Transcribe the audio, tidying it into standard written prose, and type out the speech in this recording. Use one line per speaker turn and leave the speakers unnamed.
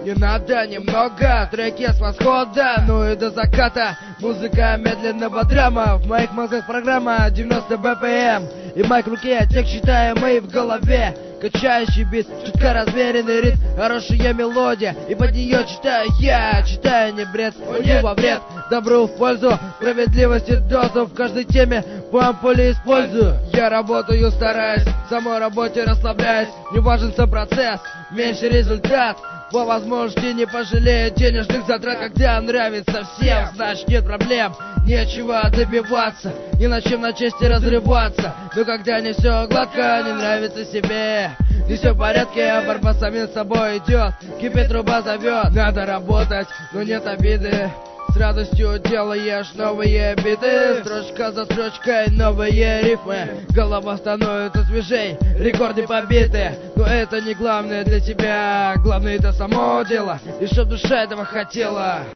Не надо немного, треки с восхода, ну и до заката. Музыка медленного драма, в моих мозгах программа 90 BPM. И майк в руке, текст читаемый в голове. Качающий бит, чутка размеренный ритм, хорошая мелодия. И под нее читаю я, читаю не бред, не во вред, добру в пользу, справедливости дозу в каждой теме по ампуле использую. Я работаю, стараюсь, в самой работе расслабляюсь. Не важен сам процесс, меньше результат. По возможности не пожалею денежных затрат. Когда нравится всем, значит нет проблем. Нечего добиваться, ни на чем на чести разрываться. Но когда не все гладко, не нравится себе, не все в порядке, а борьба с самим собой идет. Кипит, труба зовет, надо работать, но нет обиды. С радостью делаешь новые биты, строчка за строчкой новые рифмы. Голова становится свежей, рекорды побиты. Но это не главное для тебя, главное это само дело, и чтоб душа этого хотела.